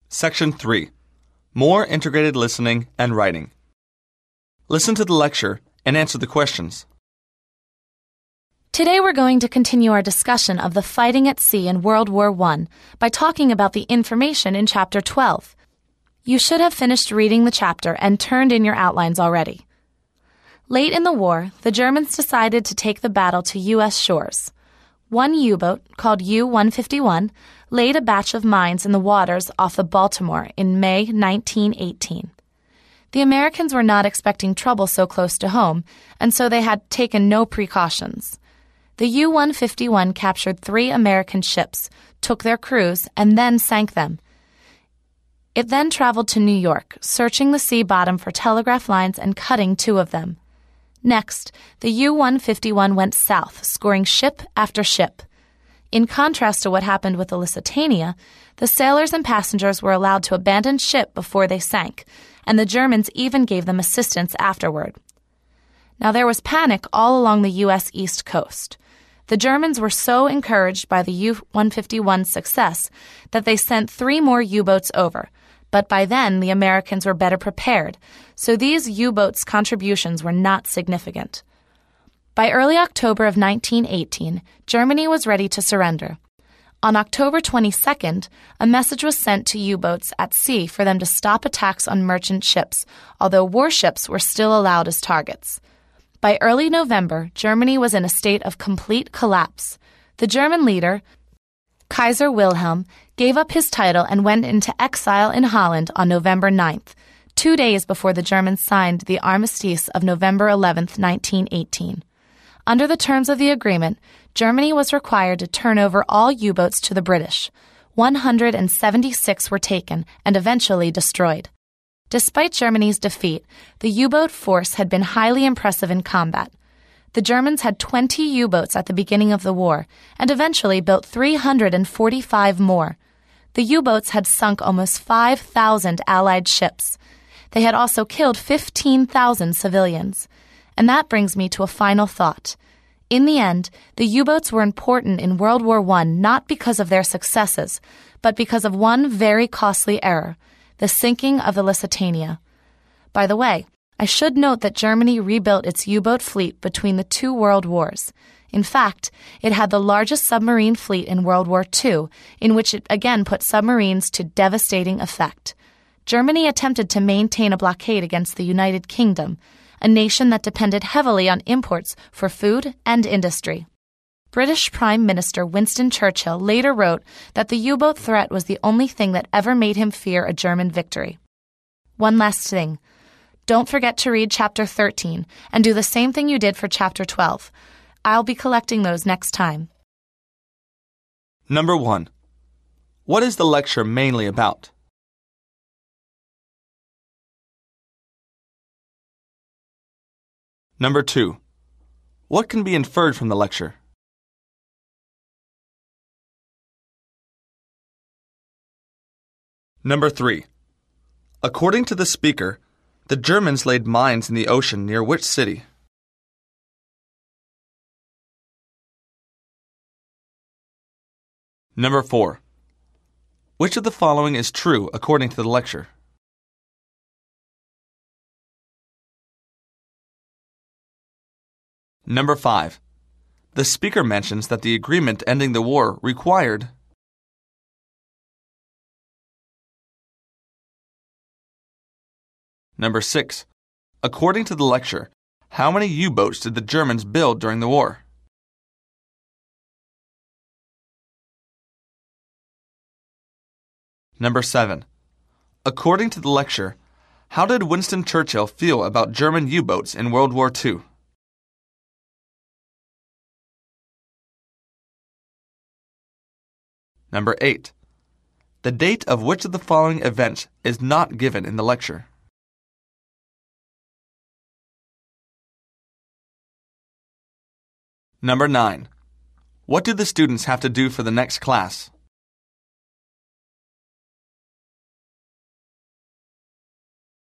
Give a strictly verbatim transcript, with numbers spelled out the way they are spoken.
Section three. More integrated listening and writing. Listen to the lecture and answer the questions. Today we're going to continue our discussion of the fighting at sea in World War One by talking about the information in Chapter twelve. You should have finished reading the chapter and turned in your outlines already. Late in the war, the Germans decided to take the battle to U S shores. One U-boat, called U one fifty-one, laid a batch of mines in the waters off the Baltimore in May nineteen eighteen. The Americans were not expecting trouble so close to home, and so they had taken no precautions. The U one fifty-one captured three American ships, took their crews, and then sank them. It then traveled to New York, searching the sea bottom for telegraph lines and cutting two of them. Next, the U one fifty-one went south, scoring ship after ship. In contrast to what happened with the Lusitania, the sailors and passengers were allowed to abandon ship before they sank, and the Germans even gave them assistance afterward. Now there was panic all along the U S East Coast. The Germans were so encouraged by the U one fifty-one's success that they sent three more U-boats over, but by then the Americans were better prepared, so these U-boats' contributions were not significant. By early October of nineteen eighteen, Germany was ready to surrender. On October twenty-second, a message was sent to U-boats at sea for them to stop attacks on merchant ships, although warships were still allowed as targets. By early November, Germany was in a state of complete collapse. The German leader, Kaiser Wilhelm, gave up his title and went into exile in Holland on November ninth, two days before the Germans signed the Armistice of November eleventh, nineteen eighteen. Under the terms of the agreement, Germany was required to turn over all U-boats to the British. one hundred seventy-six were taken and eventually destroyed. Despite Germany's defeat, the U-boat force had been highly impressive in combat. The Germans had twenty U-boats at the beginning of the war and eventually built three hundred forty-five more. The U-boats had sunk almost five thousand Allied ships. They had also killed fifteen thousand civilians. And that brings me to a final thought. In the end, the U-boats were important in World War One not because of their successes, but because of one very costly error, the sinking of the Lusitania. By the way, I should note that Germany rebuilt its U-boat fleet between the two world wars. In fact, it had the largest submarine fleet in World War Two, in which it again put submarines to devastating effect. Germany attempted to maintain a blockade against the United Kingdom, a nation that depended heavily on imports for food and industry. British Prime Minister Winston Churchill later wrote that the U-boat threat was the only thing that ever made him fear a German victory. One last thing. Don't forget to read Chapter thirteen and do the same thing you did for Chapter twelve. I'll be collecting those next time. Number one. What is the lecture mainly about? Number two. What can be inferred from the lecture? Number three. According to the speaker, the Germans laid mines in the ocean near which city? Number four. Which of the following is true according to the lecture? Number five. The speaker mentions that the agreement ending the war required. Number six. According to the lecture, how many U-boats did the Germans build during the war? Number seven. According to the lecture, how did Winston Churchill feel about German U-boats in World War Two? Number eight. The date of which of the following events is not given in the lecture? Number nine. What do the students have to do for the next class?